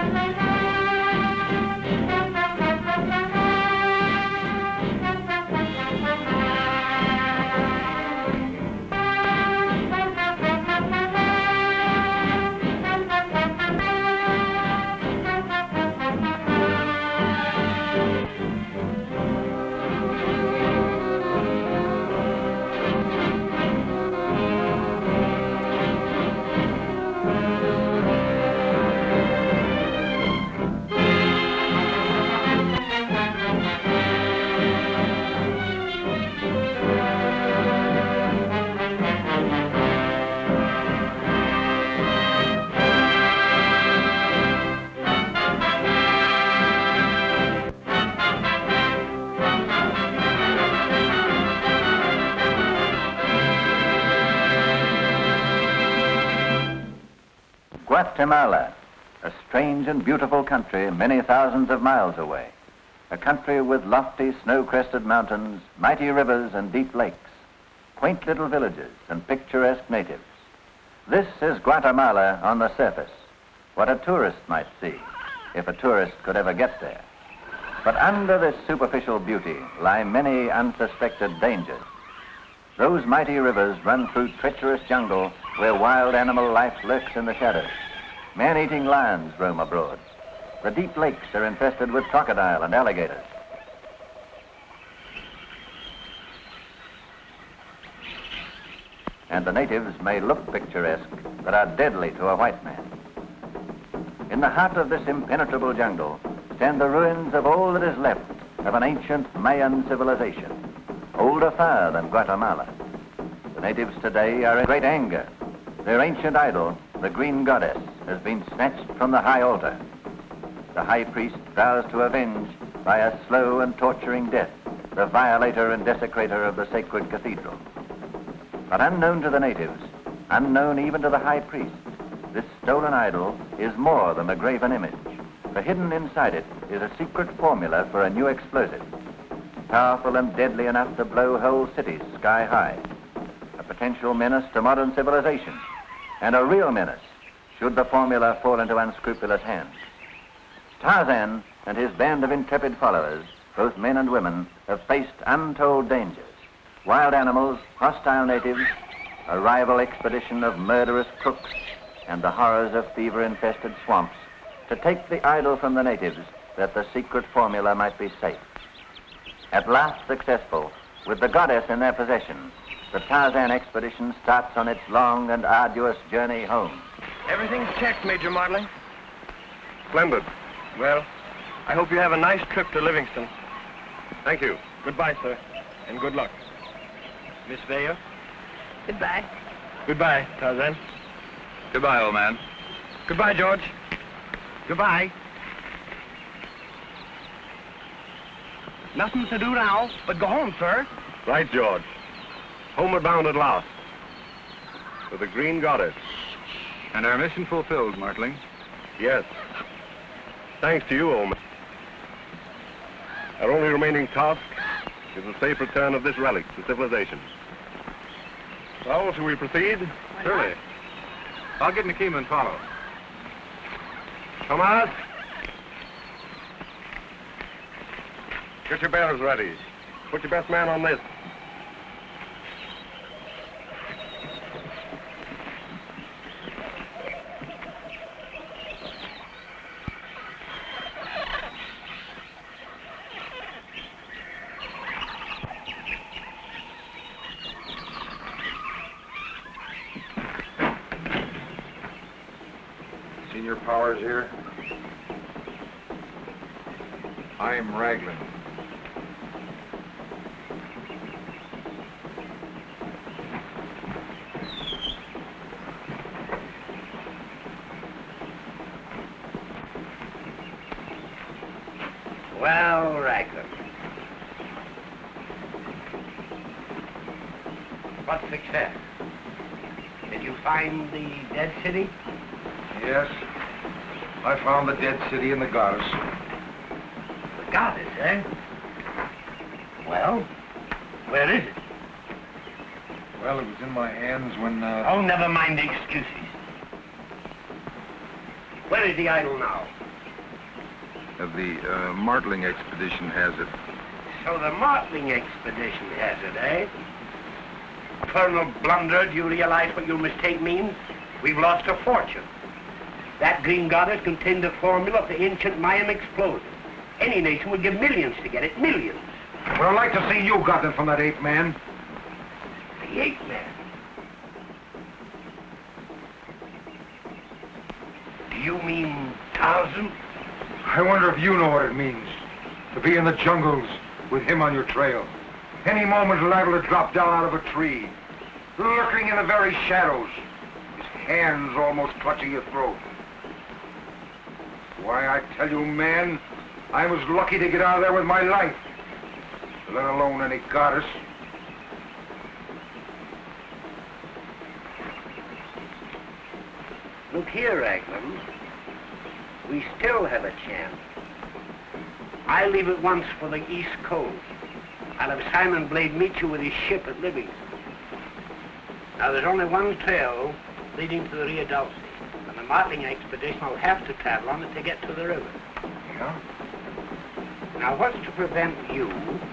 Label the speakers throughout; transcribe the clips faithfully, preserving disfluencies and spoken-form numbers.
Speaker 1: Guatemala, a strange and beautiful country many thousands of miles away. A country with lofty snow-crested mountains, mighty rivers and deep lakes, quaint little villages and picturesque natives. This is Guatemala on the surface, what a tourist might see, if a tourist could ever get there. But under this superficial beauty lie many unsuspected dangers. Those mighty rivers run through treacherous jungle where wild animal life lurks in the shadows. Man-eating lions roam abroad. The deep lakes are infested with crocodile and alligators. And the natives may look picturesque, but are deadly to a white man. In the heart of this impenetrable jungle stand the ruins of all that is left of an ancient Mayan civilization, older far than Guatemala. The natives today are in great anger. Their ancient idol, the green goddess, has been snatched from the high altar. The high priest vows to avenge by a slow and torturing death the violator and desecrator of the sacred cathedral. But unknown to the natives, unknown even to the high priest, this stolen idol is more than a graven image. For hidden inside it is a secret formula for a new explosive, powerful and deadly enough to blow whole cities sky high, a potential menace to modern civilization, and a real menace should the formula fall into unscrupulous hands. Tarzan and his band of intrepid followers, both men and women, have faced untold dangers. Wild animals, hostile natives, a rival expedition of murderous crooks, and the horrors of fever-infested swamps, to take the idol from the natives that the secret formula might be safe. At last successful, with the goddess in their possession, the Tarzan expedition starts on its long and arduous journey home.
Speaker 2: Everything's checked, Major Martling.
Speaker 3: Splendid.
Speaker 2: Well, I hope you have a nice trip to Livingston.
Speaker 3: Thank you.
Speaker 2: Goodbye, sir, and good luck. Miss Vaya?
Speaker 4: Goodbye.
Speaker 2: Goodbye, Tarzan.
Speaker 3: Goodbye, old man.
Speaker 2: Goodbye, George.
Speaker 4: Goodbye. Nothing to do now but go home, sir.
Speaker 3: Right, George. Homeward bound at last. For the green goddess.
Speaker 5: And our mission fulfilled, Martling.
Speaker 3: Yes. Thanks to you, old man. Our only remaining task is the safe return of this relic to civilization. Well, shall we proceed?
Speaker 5: Surely. I'll get Nikema and follow.
Speaker 3: Tomas! Get your bearers ready. Put your best man on this.
Speaker 5: Senior Powers here. I'm Raglan.
Speaker 4: Well, Raglan. What success? Did you find the dead city?
Speaker 5: Yes. I found the dead city and the goddess.
Speaker 4: The goddess, eh? Well, where is it?
Speaker 5: Well, it was in my hands when, uh...
Speaker 4: Oh, never mind the excuses. Where is the idol now?
Speaker 5: Uh, the uh, Martling expedition has it.
Speaker 4: So the Martling expedition has it, eh? Colonel Blunder, do you realize what your mistake means? We've lost a fortune. That green goddess contained the formula of the ancient Mayan explosive. Any nation would give millions to get it, millions.
Speaker 5: Well, I'd like to see you got it from that ape man.
Speaker 4: The ape man? Do you mean Tarzan?
Speaker 5: I wonder if you know what it means to be in the jungles with him on your trail. Any moment liable to drop down out of a tree, lurking in the very shadows, his hands almost clutching your throat. Why, I tell you, man, I was lucky to get out of there with my life, let alone any goddess.
Speaker 4: Look here, Raglan. We still have a chance. I leave at once for the East Coast. I'll have Simon Blade meet you with his ship at Livingston. Now, there's only one trail leading to the Rio Dulce, and the Martling expedition will have to travel on it to get to the river.
Speaker 5: Yeah?
Speaker 4: Now, what's to prevent you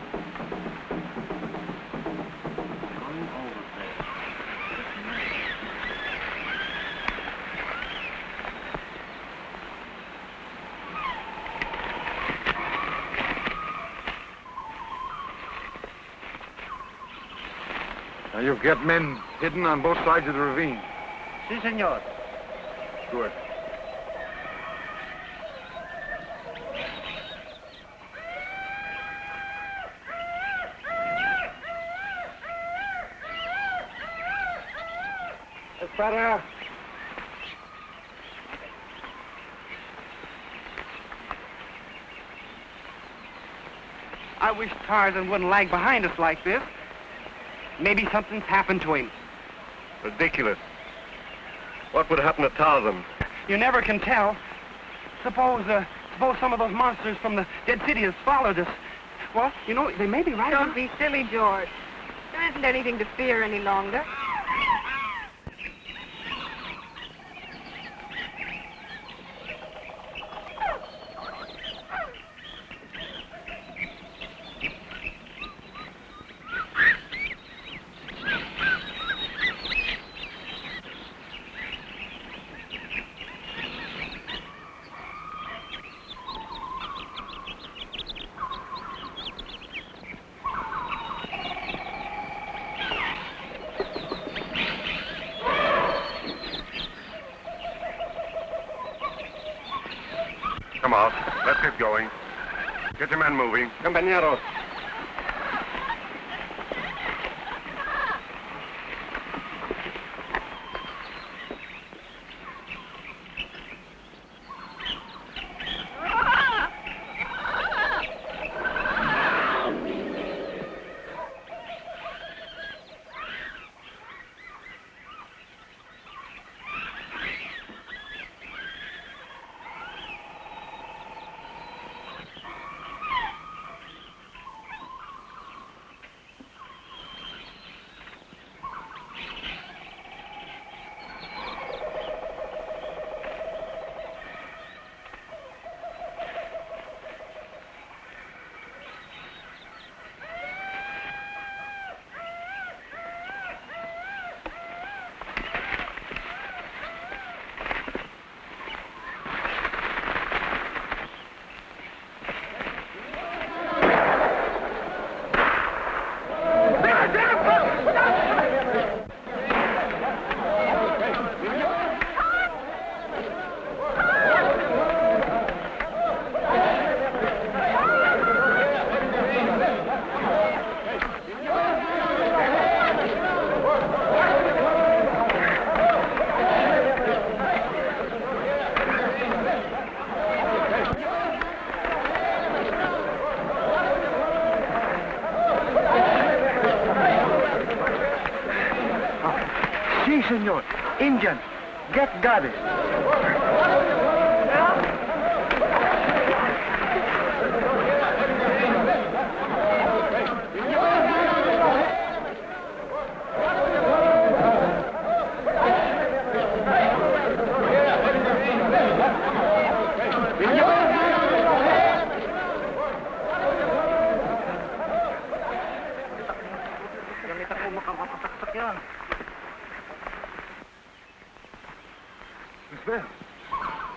Speaker 5: Now, you've got men hidden on both sides of the ravine.
Speaker 4: Si, senor.
Speaker 5: Good.
Speaker 4: Espada.
Speaker 6: I wish Tarzan wouldn't lag behind us like this. Maybe something's happened to him.
Speaker 3: Ridiculous. What would happen to Tarzan?
Speaker 6: You never can tell. Suppose, uh, suppose some of those monsters from the Dead City has followed us. Well, you know, they may be right.
Speaker 7: Don't be silly, George. There isn't anything to fear any longer.
Speaker 3: Come on, let's get going. Get your men moving.
Speaker 6: Compañeros. Senor, Indian, get goddess.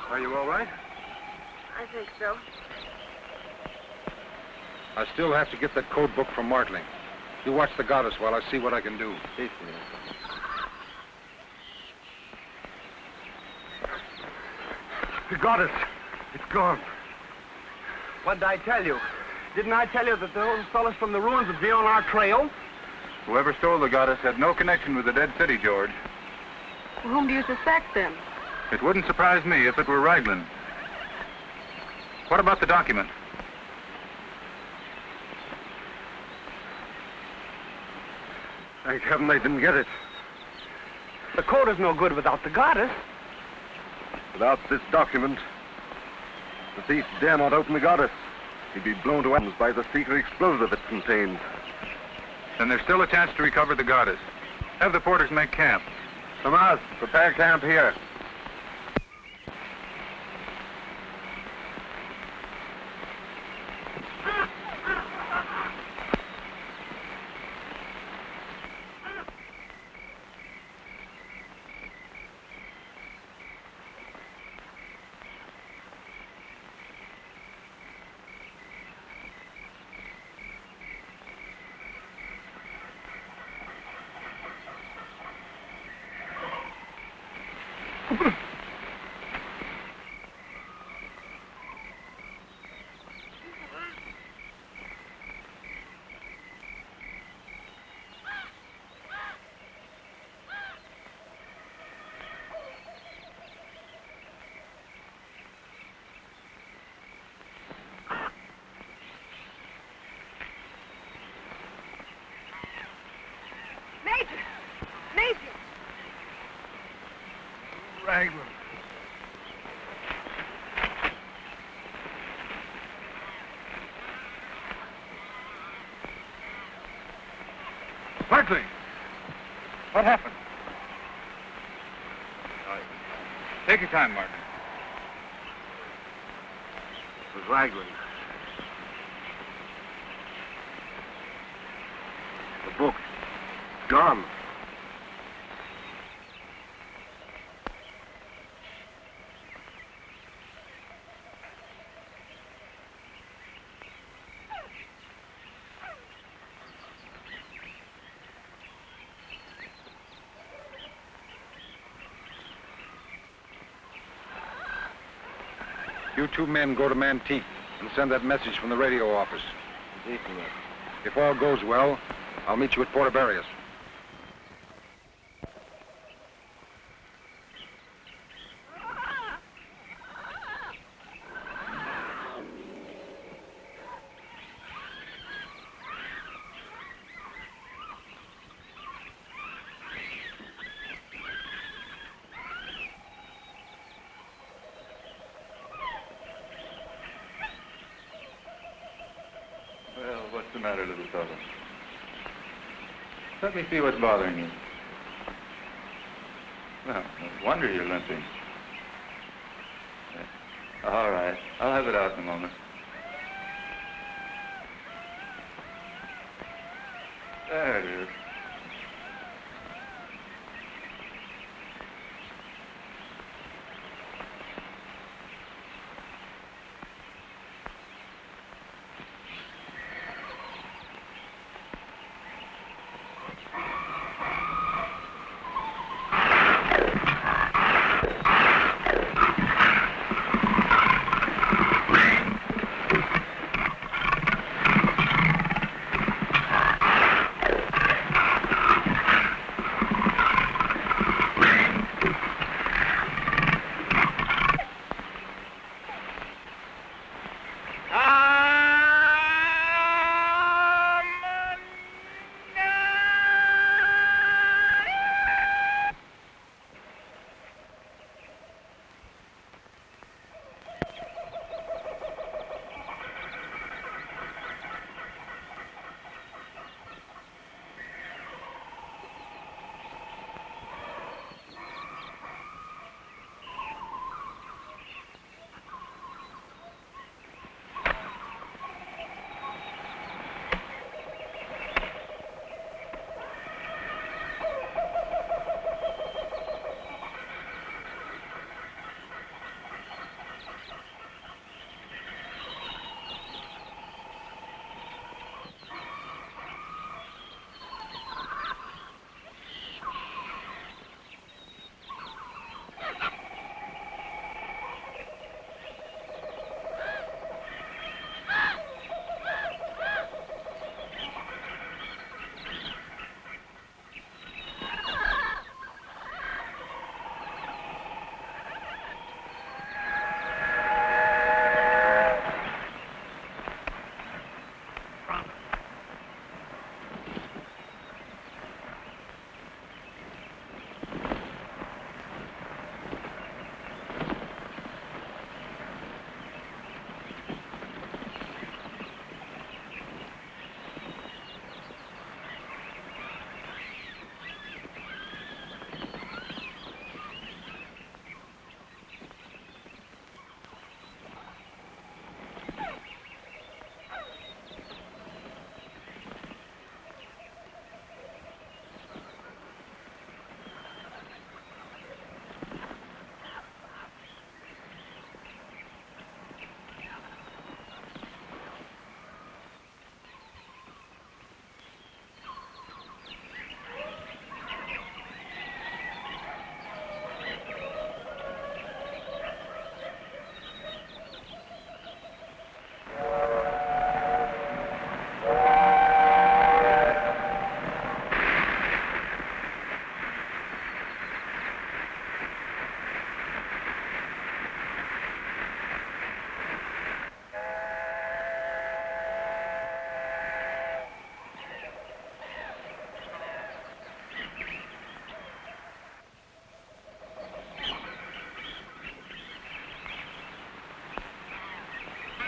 Speaker 5: Are you all right?
Speaker 7: I think so.
Speaker 5: I still have to get that code book from Martling. You watch the goddess while I see what I can do.
Speaker 2: Sí, señor.
Speaker 5: The goddess. It's gone.
Speaker 6: What did I tell you? Didn't I tell you that those fellas from the ruins would be on our trail?
Speaker 2: Whoever stole the goddess had no connection with the dead city, George.
Speaker 7: Well, whom do you suspect, then?
Speaker 2: It wouldn't surprise me if it were Raglan. What about the document?
Speaker 5: Thank heaven I didn't get it.
Speaker 6: The code is no good without the goddess.
Speaker 3: Without this document, the thief dare not open the goddess. He'd be blown to atoms by the secret explosive it contains.
Speaker 2: Then there's still a chance to recover the goddess. Have the porters make camp.
Speaker 3: Tomas, prepare camp here.
Speaker 7: Major! Major!
Speaker 5: Raglan. Martling! What happened?
Speaker 2: Take your time, Martin.
Speaker 3: It was Raglan. The book. Gone.
Speaker 5: You two men go to Manteque and send that message from the radio office.
Speaker 3: Sí, señor.
Speaker 5: If all goes well, I'll meet you at Puerto Barrios.
Speaker 2: Well, what's the matter, little fellow? Let me see what's bothering you. Well, no wonder you're limping. Yeah. All right. I'll have it out in a moment. There it is.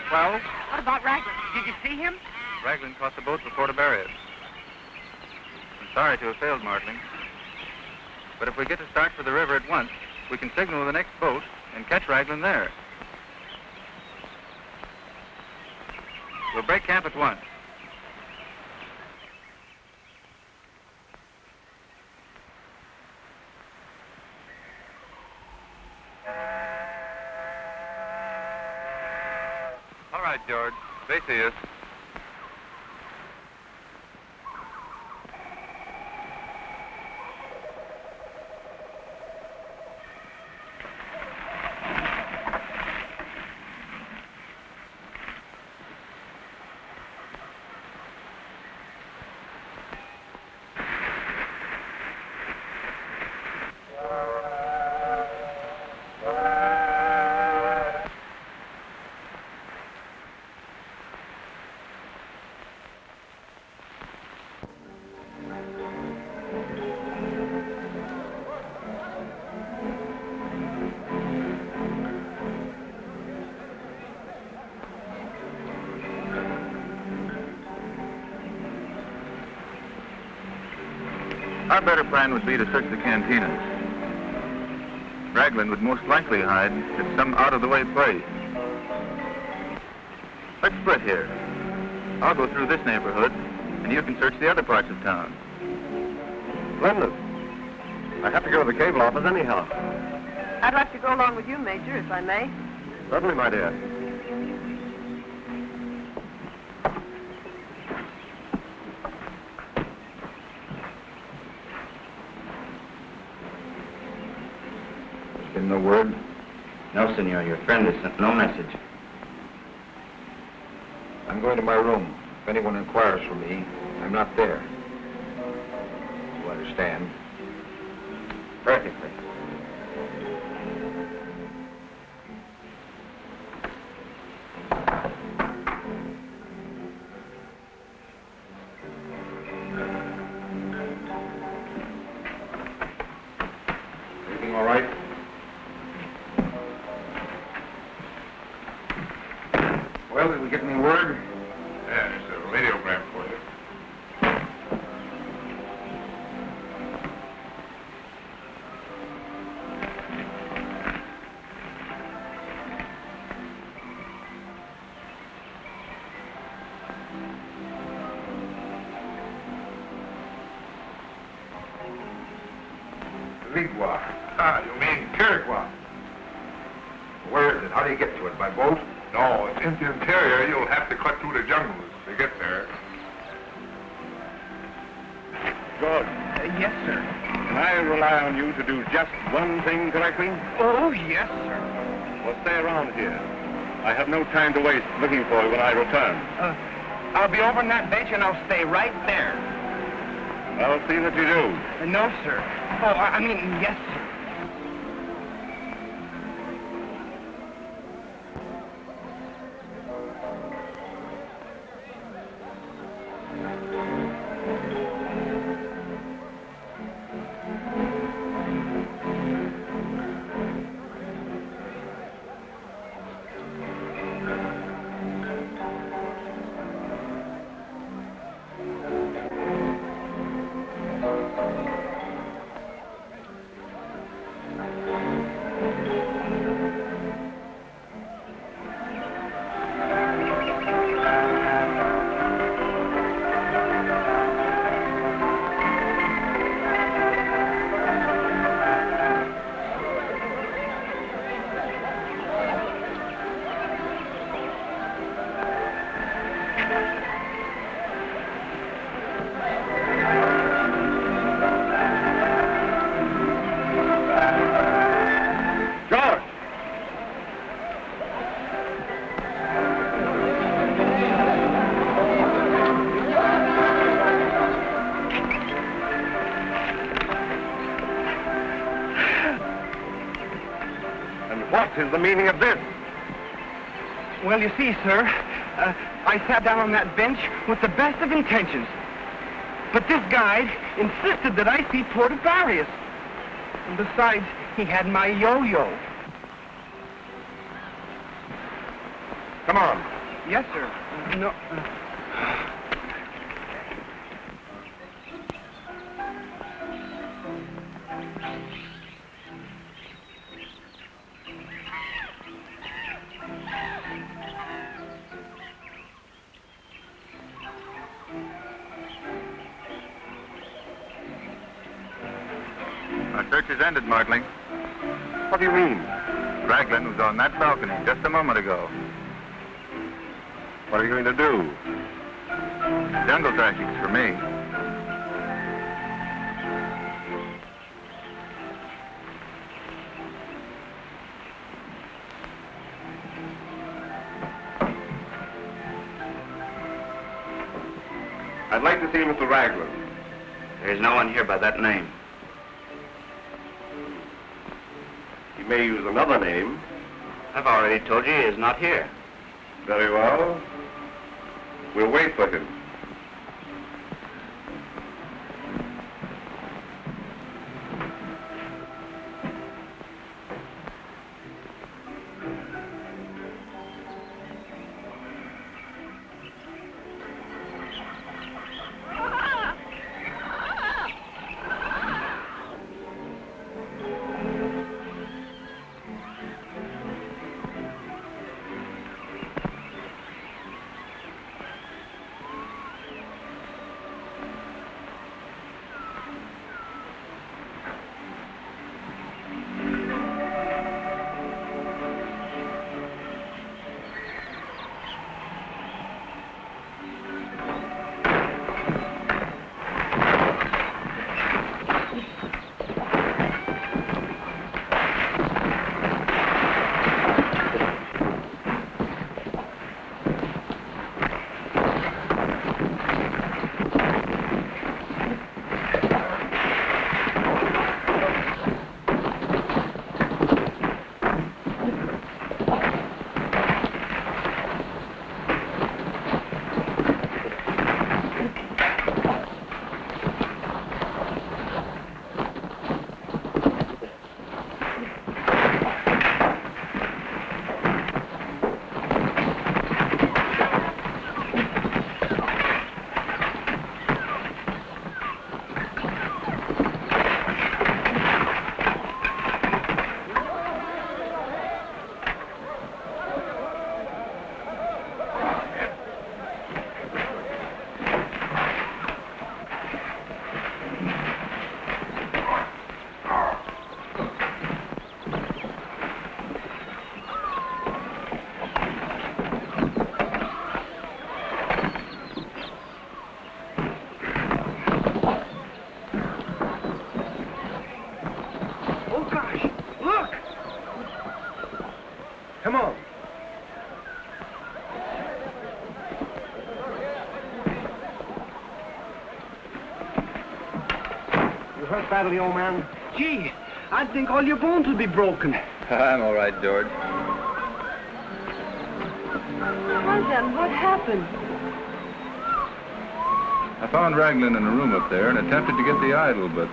Speaker 2: Well?
Speaker 7: What about Raglan?
Speaker 6: Did you see him?
Speaker 2: Raglan caught the boat before to bury it. I'm sorry to have failed, Martling. But if we get to start for the river at once, we can signal the next boat and catch Raglan there. We'll break camp at once. All right, George. They see us. Our better plan would be to search the cantinas. Raglan would most likely hide at some out-of-the-way place. Let's split here. I'll go through this neighborhood, and you can search the other parts of town.
Speaker 3: Splendid. I have to go to the cable office anyhow.
Speaker 7: I'd like to go along with you, Major, if I may.
Speaker 3: Certainly, my dear.
Speaker 8: No word? No, senor. Your friend has sent no message.
Speaker 5: I'm going to my room. If anyone inquires for me, I'm not there. You understand?
Speaker 8: Perfectly.
Speaker 5: Everything all right? Well, did we get any word?
Speaker 3: Yeah, there's a radiogram for you.
Speaker 5: Ligua.
Speaker 3: Ah, you mean Kirigua?
Speaker 5: Where is it? How do you get to it? By boat?
Speaker 3: No, it's in the interior. You'll have to cut through the jungles to get there.
Speaker 4: Good.
Speaker 6: Uh, yes, sir.
Speaker 3: Can I rely on you to do just one thing correctly?
Speaker 6: Oh, yes, sir.
Speaker 3: Well, stay around here. I have no time to waste looking for you when I return.
Speaker 6: Uh, I'll be over on that bench, and I'll stay right there.
Speaker 3: I'll see that you do.
Speaker 6: Uh, no, sir. Oh, I, I mean, yes, sir.
Speaker 3: What is the meaning of this?
Speaker 6: Well, you see, sir, uh, I sat down on that bench with the best of intentions. But this guide insisted that I see Portavarius. And besides, he had my yo-yo.
Speaker 3: Come
Speaker 5: Come on.
Speaker 6: Yes, sir. Uh, no. Uh...
Speaker 2: Our search is ended, Martling.
Speaker 3: What do you mean?
Speaker 2: Raglan was on that balcony just a moment ago.
Speaker 3: What are you going to do?
Speaker 2: Jungle tracking for me.
Speaker 3: I'd like to see Mister Raglan.
Speaker 8: There's no one here by that name.
Speaker 3: He may use another name.
Speaker 8: I've already told you he is not here.
Speaker 3: Very well. We'll wait for him.
Speaker 5: Come on. You hurt badly, old man?
Speaker 6: Gee, I think all your bones will be broken.
Speaker 2: I'm all right, George.
Speaker 7: Tarzan, what happened?
Speaker 2: I found Raglan in a room up there and attempted to get the idol, but...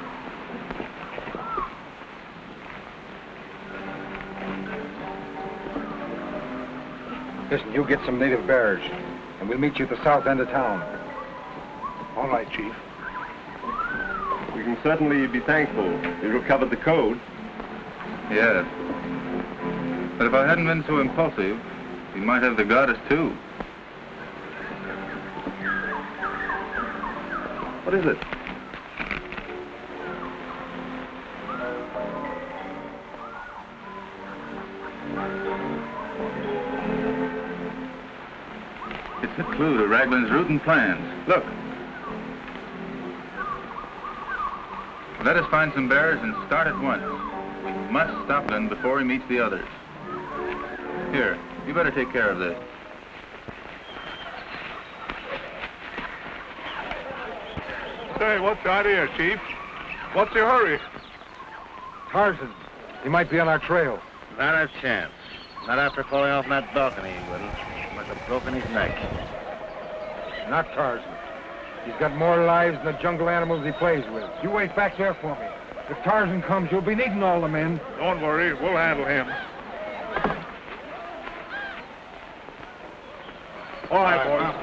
Speaker 5: Listen, you get some native bearers, and we'll meet you at the south end of town.
Speaker 3: All right, Chief. We can certainly be thankful you recovered the code.
Speaker 2: Yes. But if I hadn't been so impulsive, he might have the goddess, too.
Speaker 3: What is it?
Speaker 2: It's a clue to Raglan's route and plans. Look. Let us find some bearers and start at once. We must stop him before he meets the others. Here, you better take care of this.
Speaker 3: Say, what's the idea, Chief? What's your hurry?
Speaker 5: Tarzan, he might be on our trail.
Speaker 8: Not a chance. Not after falling off that balcony, he wouldn't. Must have broken his neck.
Speaker 5: Not Tarzan. He's got more lives than the jungle animals he plays with. You wait back there for me. If Tarzan comes, you'll be needing all the men.
Speaker 3: Don't worry, we'll handle him. All right, boys.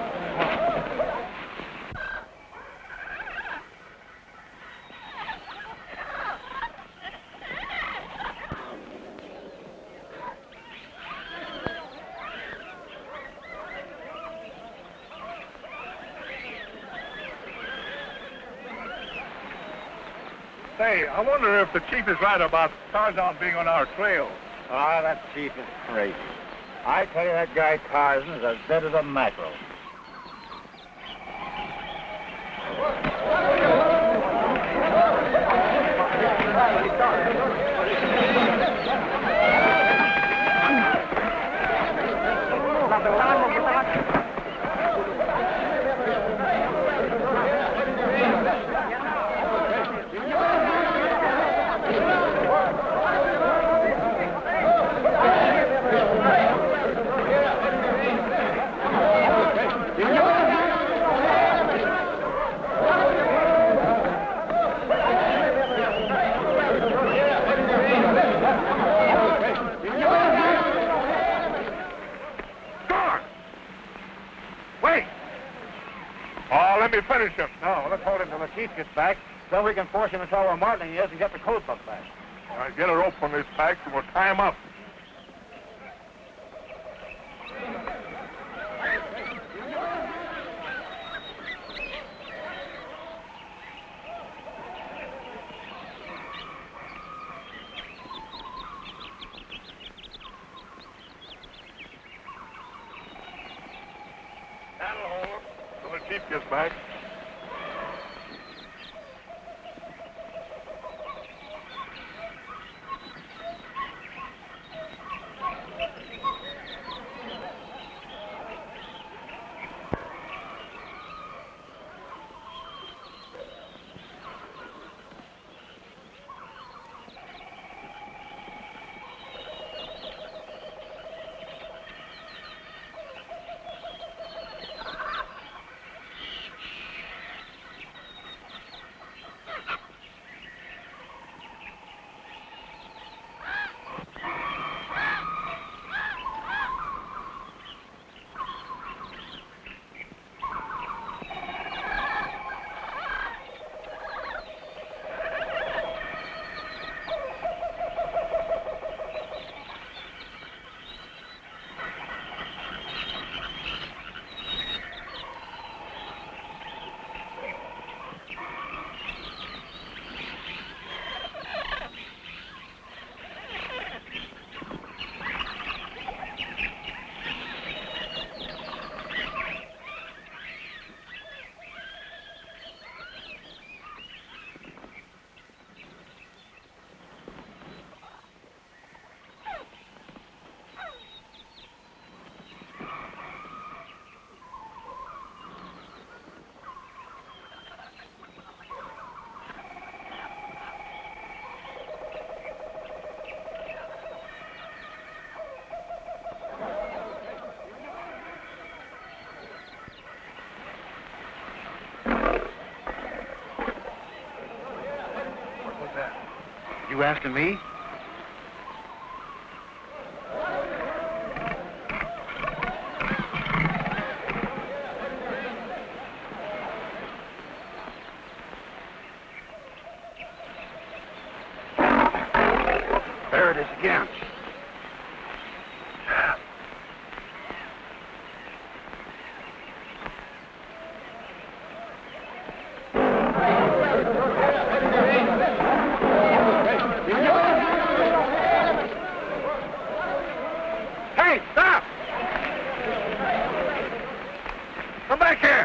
Speaker 3: Say, I wonder if the chief is right about Tarzan being on our trail.
Speaker 8: Ah, that chief is crazy. I tell you, that guy Tarzan is as dead as a mackerel.
Speaker 3: Finish him.
Speaker 8: No, let's hold him till the chief gets back. Then we can force him to tell where Martling is and get the code book back.
Speaker 3: All right, get a rope from this pack and we'll tie him up. That'll hold him till the chief gets back.
Speaker 6: You asking me? There it is again.
Speaker 3: Hey, stop! Come back here!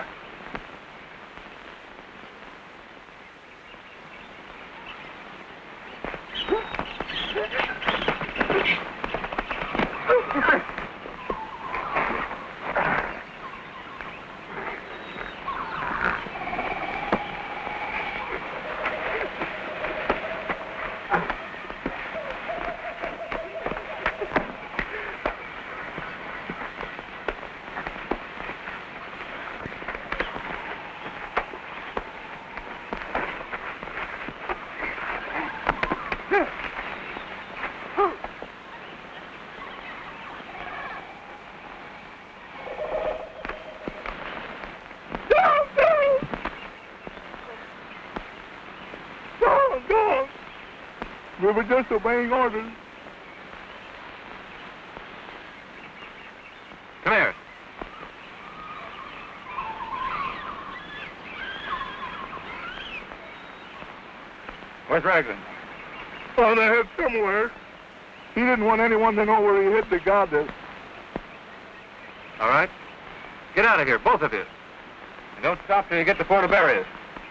Speaker 3: We were just obeying orders.
Speaker 2: Come here. Where's Raglan?
Speaker 3: On the head somewhere. He didn't want anyone to know where he hid the goddess.
Speaker 2: All right. Get out of here, both of you. And don't stop till you get to Porto Barrios.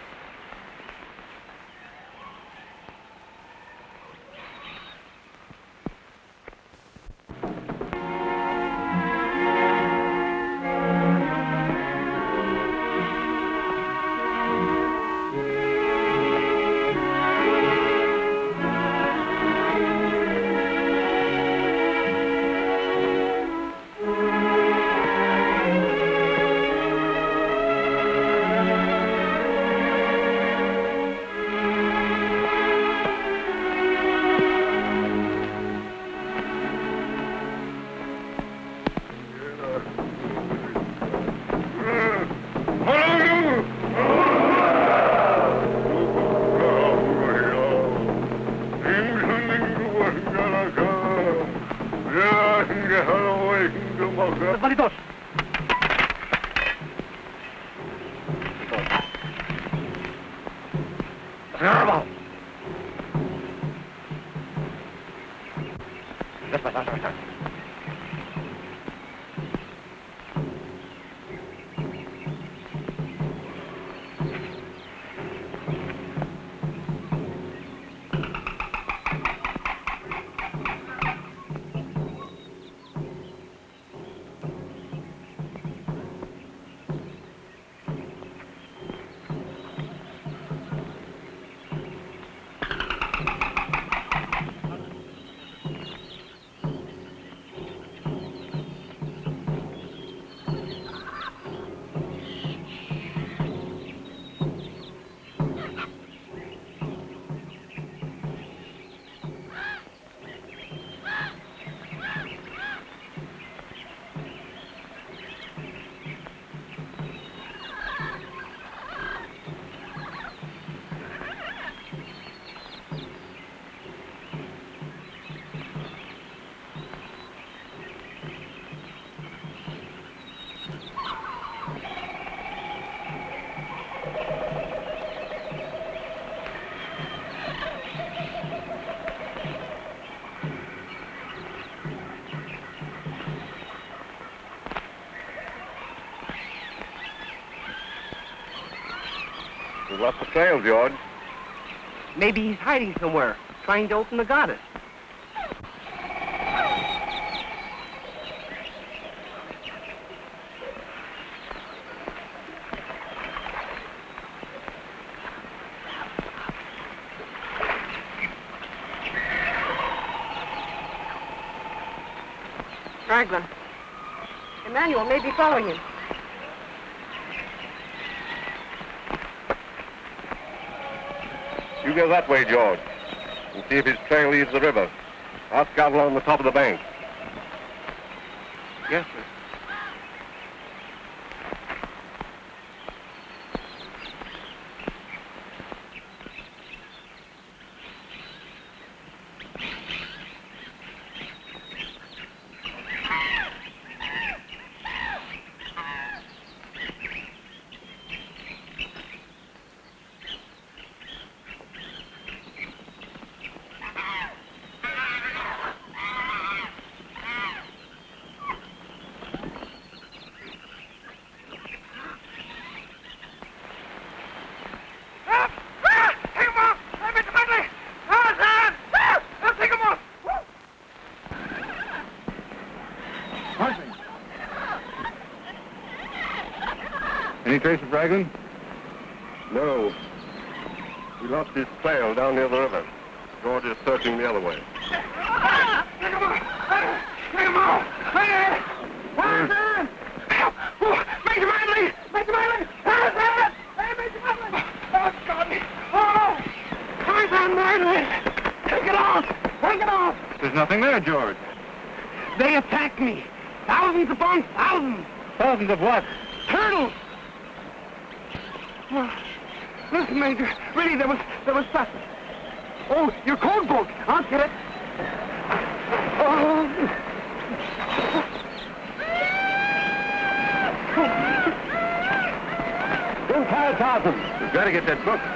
Speaker 3: We lost the trail, George.
Speaker 6: Maybe he's hiding somewhere, trying to open the goddess.
Speaker 7: Raglan. Emmanuel may be following him.
Speaker 3: You go that way, George, and see if his trail leaves the river. I'll scout along the top of the bank.
Speaker 2: Yes, sir. Any trace of Raglan?
Speaker 3: No. We lost his trail down near the river. George is searching the other way.
Speaker 6: Take him off! Take him off! Hey! Tarzan! Major Manley! Major Manley! Tarzan! Hey, Major Manley! Oh, God! Oh! Tarzan Manley! Take it off! Take it off!
Speaker 2: There's nothing there, George.
Speaker 6: They attacked me. Thousands upon thousands.
Speaker 2: Thousands of what?
Speaker 6: Turtles! Oh, listen, Major. Really, there was there was such. Oh, your code book. I'll get it. Oh.
Speaker 3: Don't try it, Tarzan.
Speaker 2: We've got to get that book.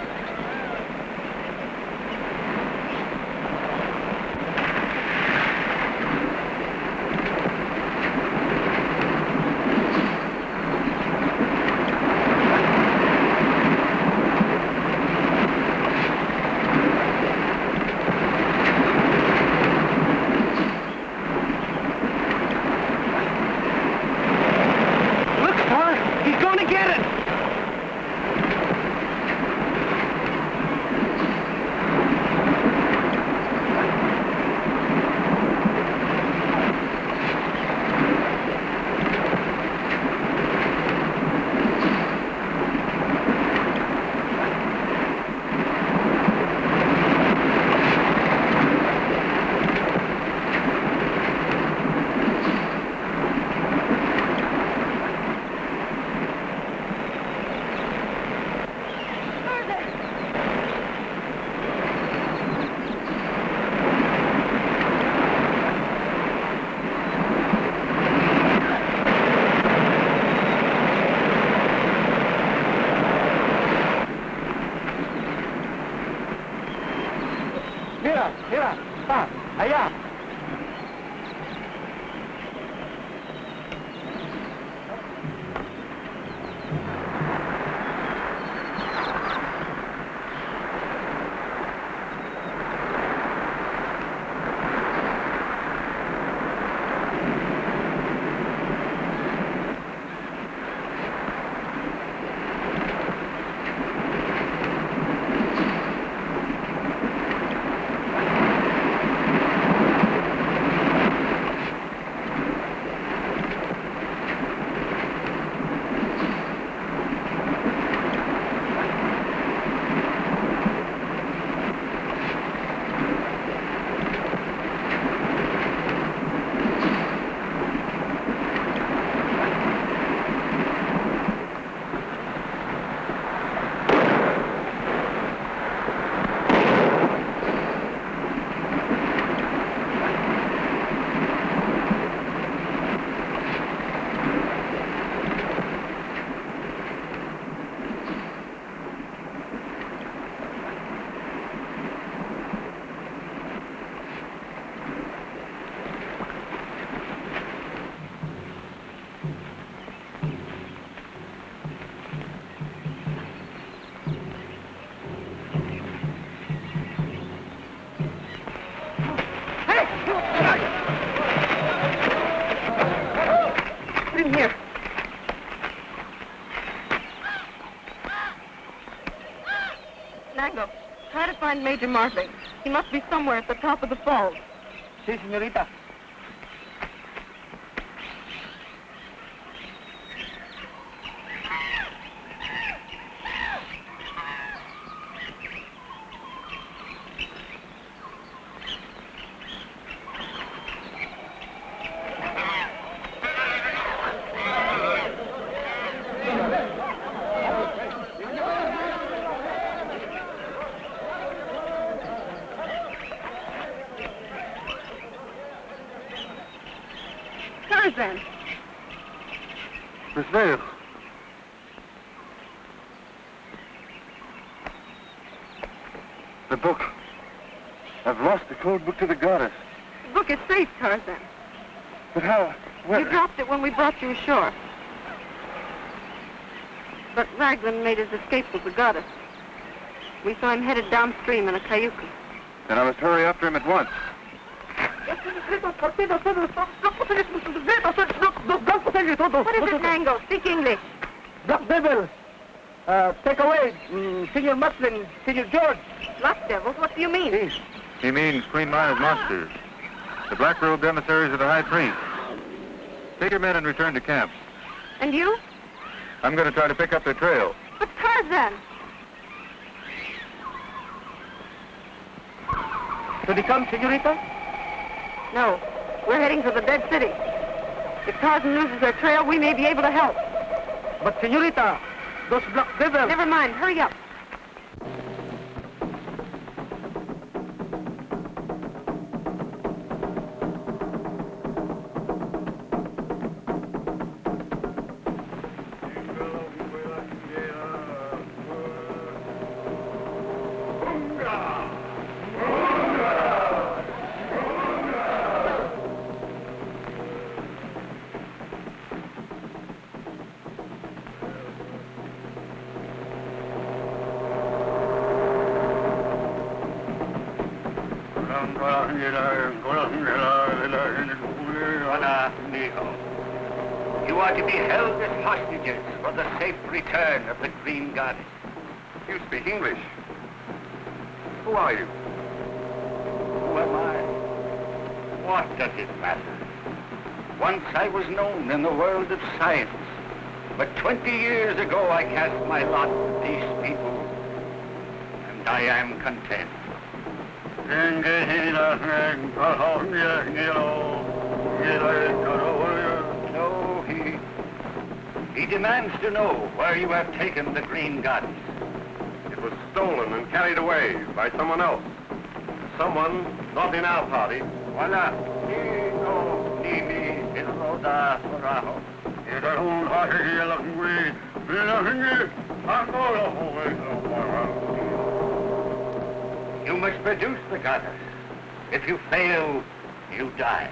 Speaker 6: Mira, mira, ah, allá. In here.
Speaker 7: Nango, try to find Major Martling. He must be somewhere at the top of the falls.
Speaker 6: Sí, señorita.
Speaker 7: Tarzan.
Speaker 2: Miss Vale. The book. I've lost the code book to the goddess.
Speaker 7: The book is safe, Tarzan.
Speaker 2: But how? Where?
Speaker 7: You dropped it when we brought you ashore. But Raglan made his escape with the goddess. We saw him headed downstream in a cayuca.
Speaker 2: Then I must hurry after him at once.
Speaker 7: What is it, Nango? Speak English.
Speaker 6: Black Devil. Uh, take away, mm, Senor Muslin, Senor George.
Speaker 7: Black devils? What do you mean?
Speaker 6: Sí.
Speaker 2: He means Queen Maya's monsters. The black-robed emissaries of the High Priest. Take your men and return to camp.
Speaker 7: And you?
Speaker 2: I'm going to try to pick up their trail.
Speaker 7: But Tarzan!
Speaker 6: Should he come, señorita?
Speaker 7: No. We're heading for the dead city. If Tarzan loses their trail, we may be able to help.
Speaker 6: But, señorita, those black devils...
Speaker 7: Never mind. Hurry up.
Speaker 4: You are to be held as hostages for the safe return of the Green Goddess.
Speaker 3: You speak English. Who are you?
Speaker 4: Who am I? What does it matter? Once I was known in the world of science, but twenty years ago I cast my lot with these people, and I am content. No, he... He demands to know where you have taken the Green Goddess.
Speaker 3: It was stolen and carried away by someone else. Someone not in our party.
Speaker 4: Voila. Ni no ni mi in roda forajo. You must produce the goddess. If you fail, you die.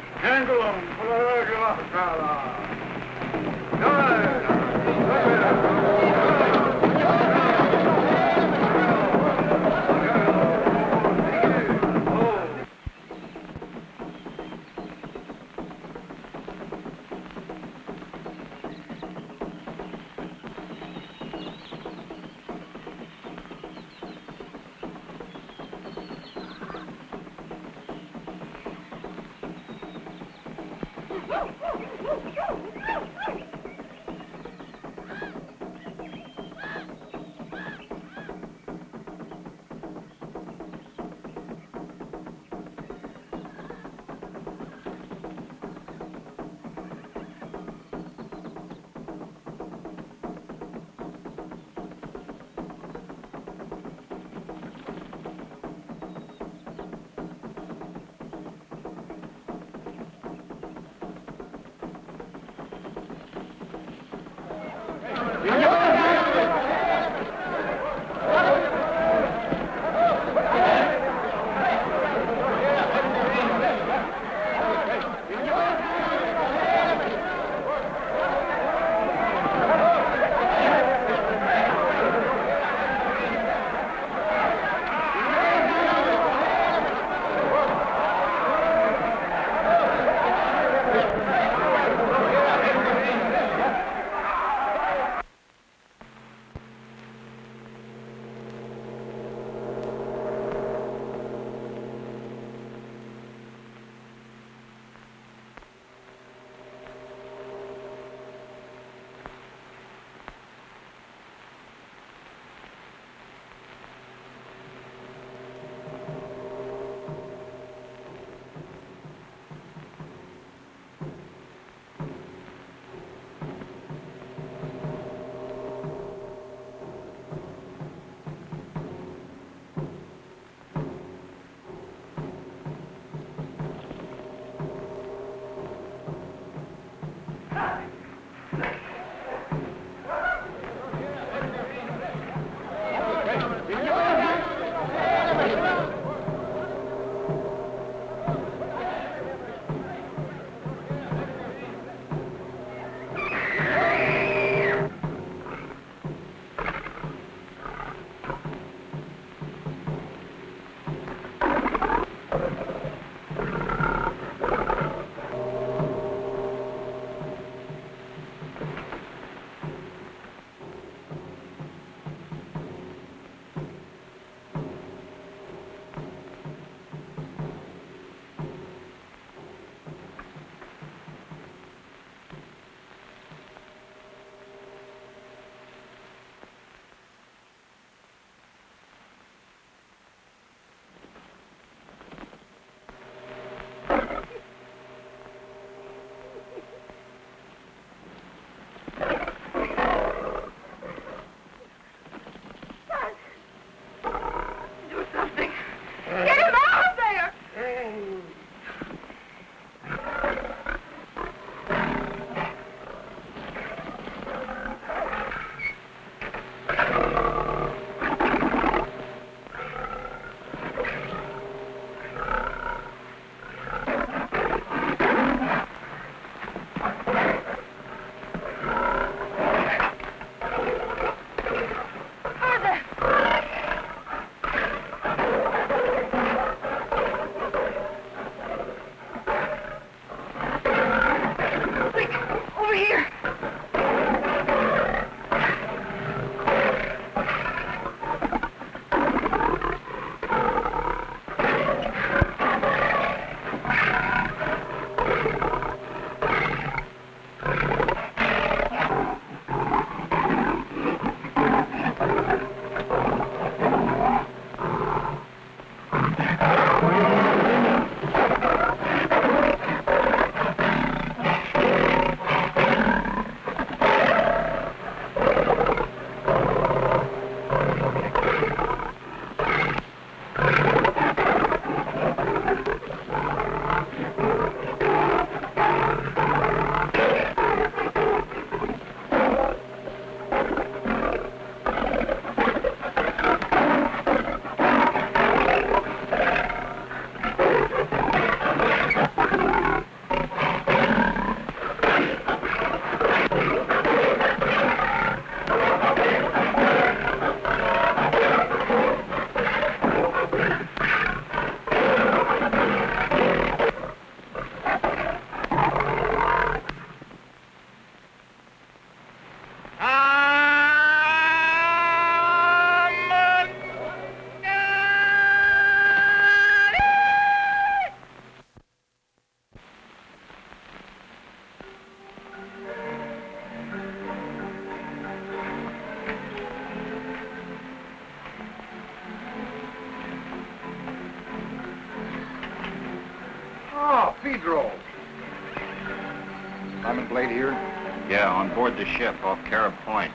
Speaker 5: Major?
Speaker 8: Yeah, on board the ship off Carib Point.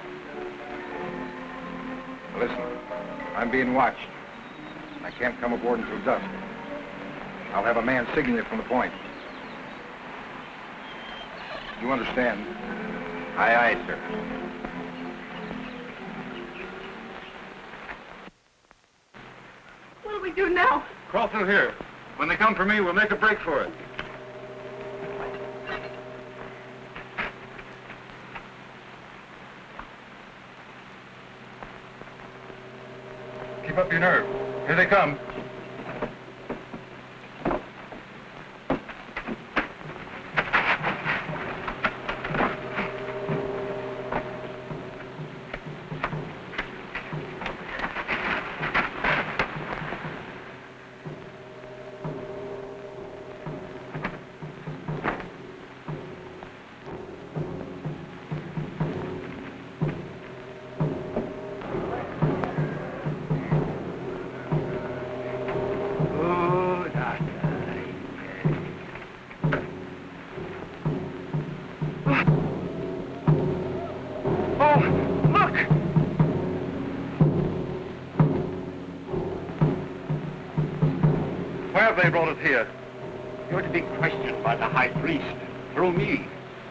Speaker 5: Listen, I'm being watched. I can't come aboard until dusk. I'll have a man signal it from the point. You understand?
Speaker 8: Aye, aye, sir.
Speaker 7: What do we do now?
Speaker 5: Crawl through here. When they come for me, we'll make a break for it. Keep up your nerve. Here they come.
Speaker 3: They brought us here.
Speaker 4: You're to be questioned by the High Priest, through me.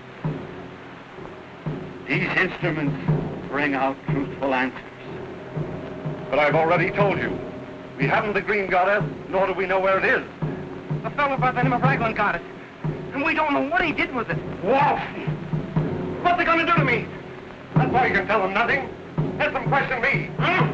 Speaker 4: These instruments bring out truthful answers.
Speaker 3: But I've already told you. We haven't the Green Goddess, nor do we know where it is.
Speaker 6: A fellow by the name of Raglan got it. And we don't know what he did with it.
Speaker 3: Wolf! What's they gonna do to me? That's why you can tell them nothing. Let them question me. Huh?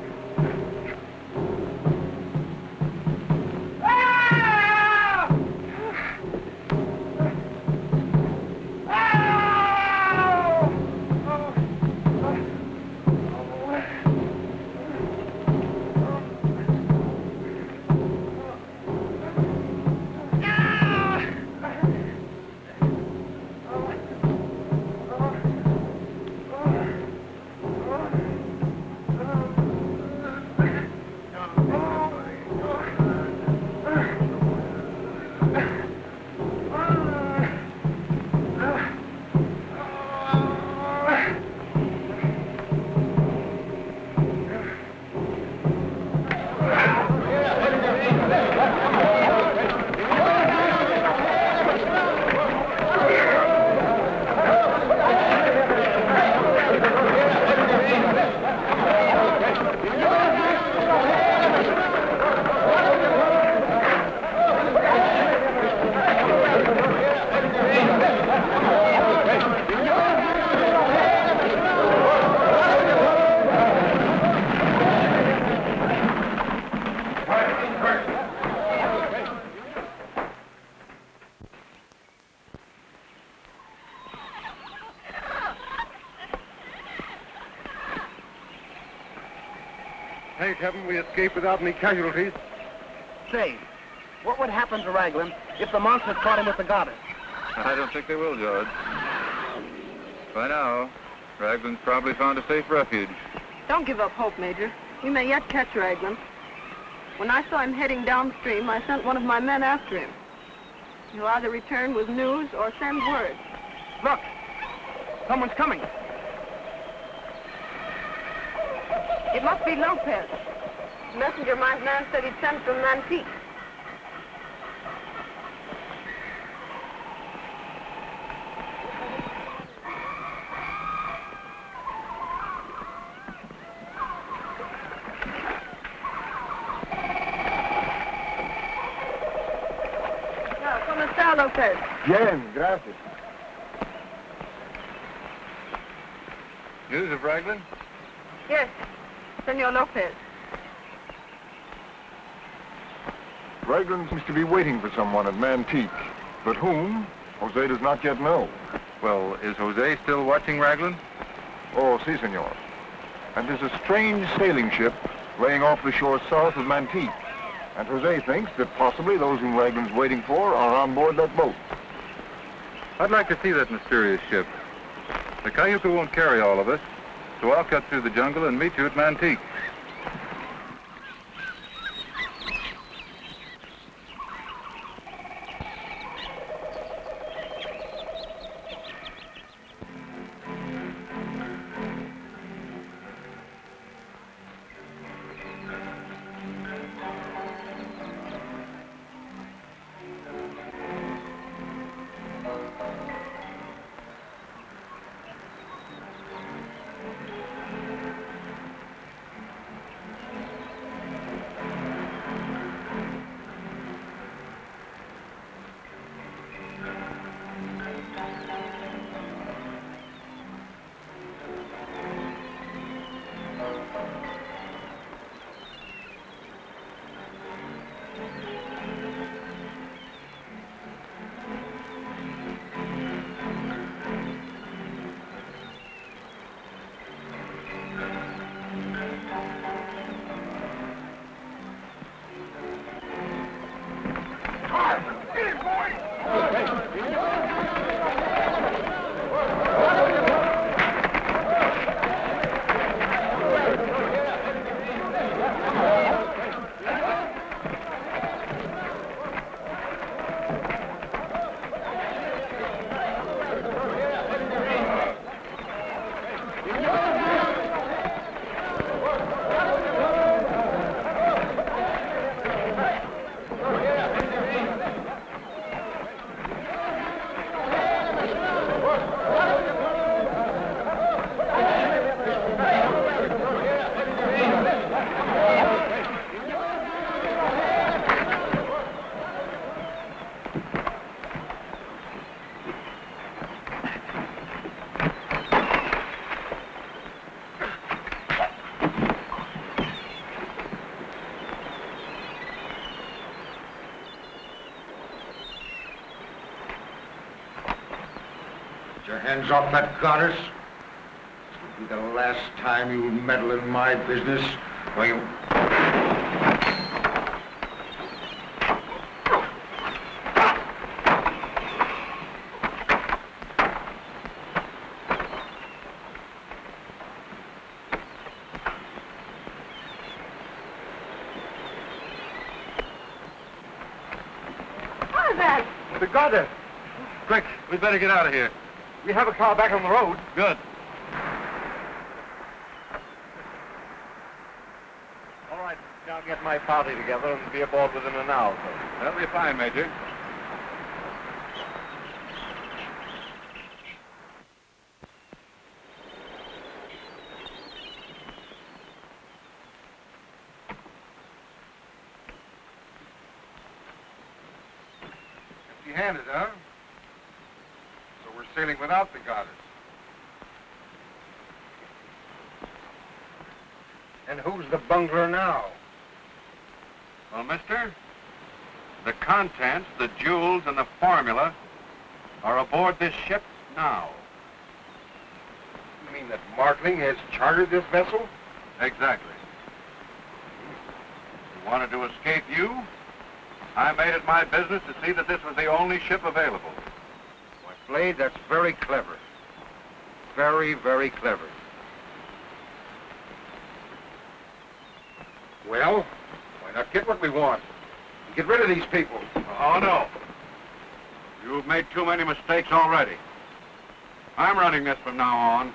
Speaker 3: Thank heaven we escaped without any casualties.
Speaker 6: Say, what would happen to Raglan if the monster caught him with the goddess?
Speaker 2: I don't think they will, George. By now, Raglan's probably found a safe refuge.
Speaker 7: Don't give up hope, Major. We may yet catch Raglan. When I saw him heading downstream, I sent one of my men after him. He'll either return with news or send word.
Speaker 6: Look, someone's coming.
Speaker 7: It must be Lopez. The messenger my man said he'd sent from Nantique. Now, ¿cómo está, Lopez?
Speaker 5: Bien, gracias.
Speaker 2: News of Raglan?
Speaker 7: Yes, Senor Lopez.
Speaker 5: Raglan seems to be waiting for someone at Mantique, but whom, Jose does not yet know.
Speaker 2: Well, is Jose still watching Raglan?
Speaker 5: Oh, si, senor. And there's a strange sailing ship laying off the shore south of Mantique. And Jose thinks that possibly those whom Raglan's waiting for are on board that boat.
Speaker 2: I'd like to see that mysterious ship. The Cayuca won't carry all of us, so I'll cut through the jungle and meet you at Mantique.
Speaker 5: your hands off that goddess. This will be the last time you meddle in my business, or you...
Speaker 6: The goddess! Quick, we'd better get out of here. We have a car back on the road. Good.
Speaker 3: All right, I'll get my party together and be aboard within an hour. So.
Speaker 2: That'll be fine, Major.
Speaker 5: Empty-handed, huh? So we're sailing without the goddess. And who's the bungler now?
Speaker 2: Well, mister, the contents, the jewels, and the formula are aboard this ship now.
Speaker 5: You mean that Martling has chartered this vessel?
Speaker 2: Exactly. You wanted to escape you? I made it my business to see that this was the only ship available.
Speaker 5: Why, Blade, that's very clever. Very, very clever. Well, why not get what we want? And get rid of these people.
Speaker 2: Oh, no. You've made too many mistakes already. I'm running this from now on.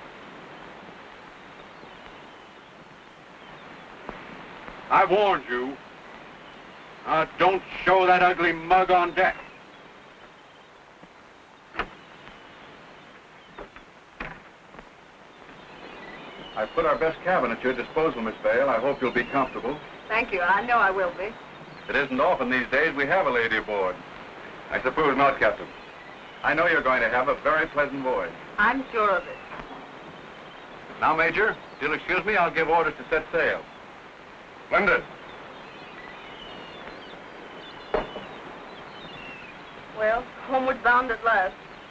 Speaker 2: I warned you. Uh, don't show that ugly mug on deck. I put our best cabin at your disposal, Miss Vale. I hope you'll be comfortable.
Speaker 7: Thank you. I know I will be.
Speaker 2: It isn't often these days we have a lady aboard. I suppose not, Captain. I know you're going to have a very pleasant voyage.
Speaker 7: I'm sure of it.
Speaker 2: Now, Major, if you'll excuse me, I'll give orders to set sail.
Speaker 5: Splendid.
Speaker 7: Well, homeward bound at last.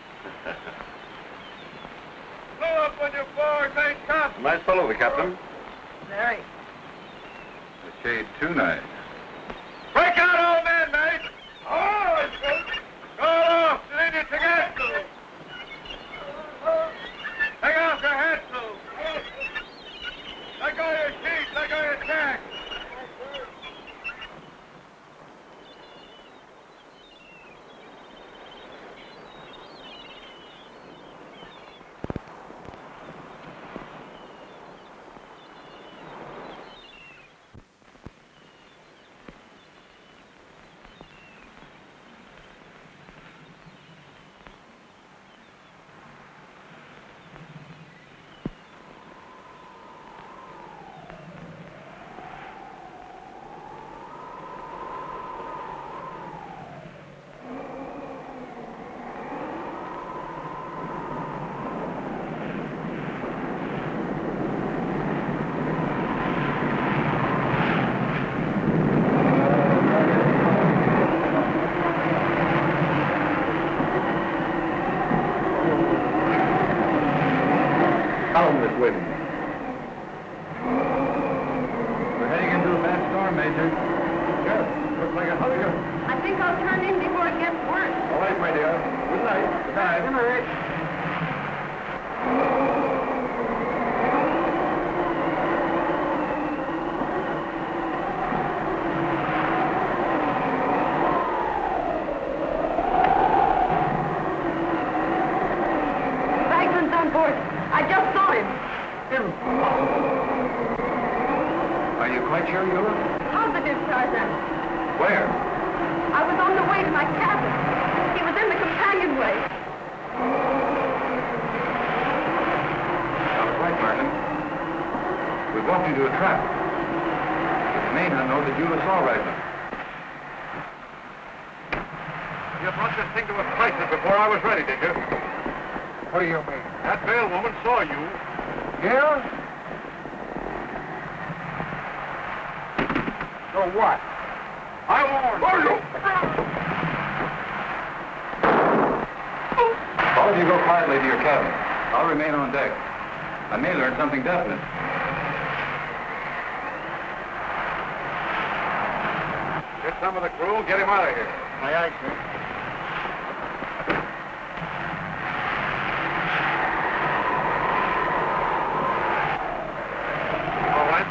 Speaker 2: Blow up on your forward main top. Nice fellow, the captain.
Speaker 7: Very.
Speaker 2: A shade too nice. Break out, old man, mate! Oh, go off, lead it together. Take off your hat, Sue. Let go of your sheets, let go of your tack. All of you go quietly to your cabin. I'll remain on deck. I may learn something definite.
Speaker 3: Get some of the crew and get him out of here.
Speaker 8: Aye, aye, sir.
Speaker 3: All right.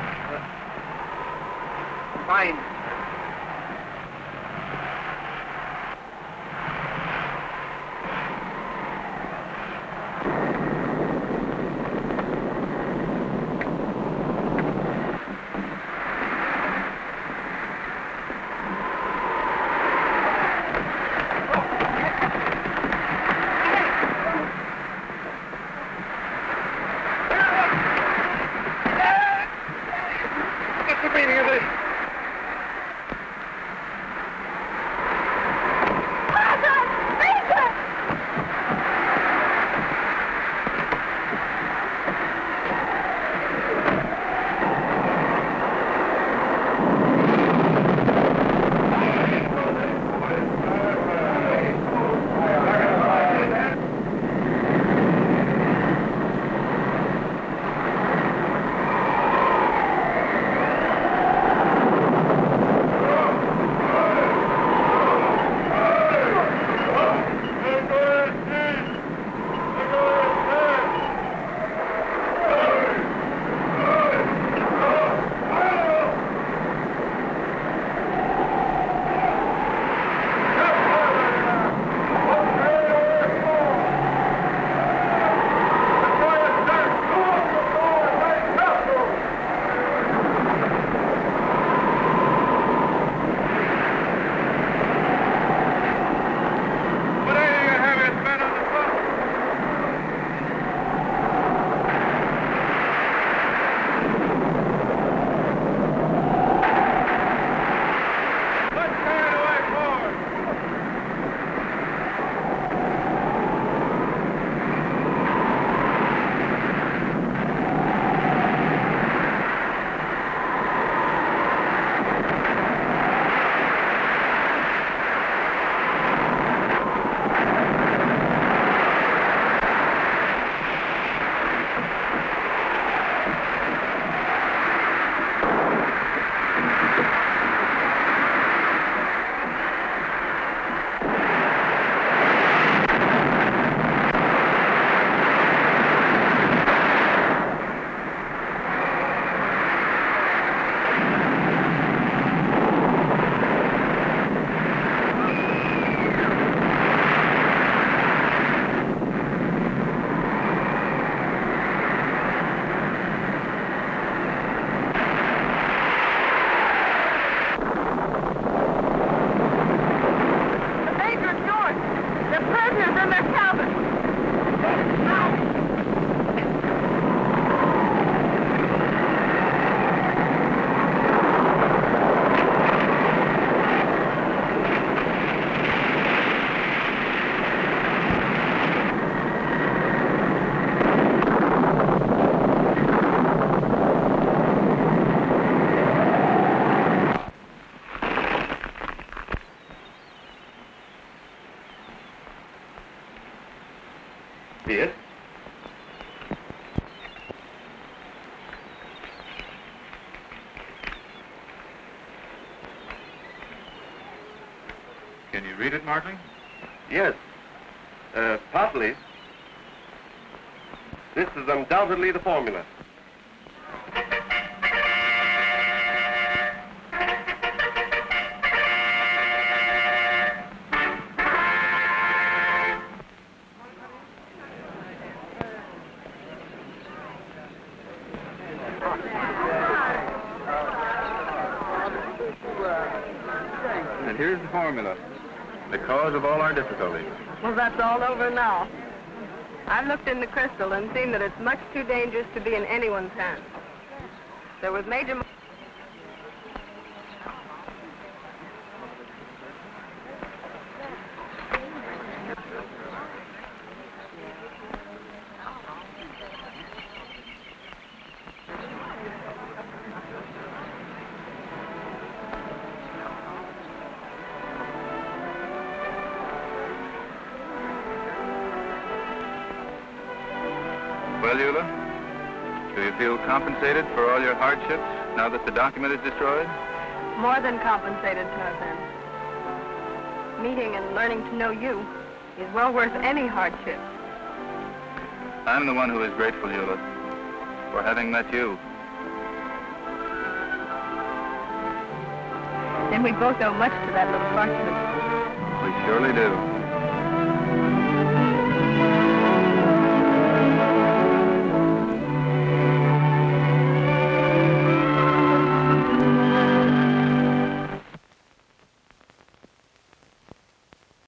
Speaker 6: Fine.
Speaker 3: What's the meaning of this? Yes?
Speaker 2: Can you read it, Martling?
Speaker 3: Yes. Uh, partly. This is undoubtedly the formula.
Speaker 2: And here's the formula. The cause of all our difficulties.
Speaker 7: Well, that's all over now. I've looked in the crystal and seen that it's much too dangerous to be in anyone's hands. There was Major...
Speaker 2: Well, Eula, do you feel compensated for all your hardships now that the document is destroyed?
Speaker 7: More than compensated, Tarzan. Meeting and learning to know you is well worth any hardship.
Speaker 2: I'm the one who is grateful, Eula, for having met you.
Speaker 7: Then we both owe much to that little parchment.
Speaker 2: We surely do.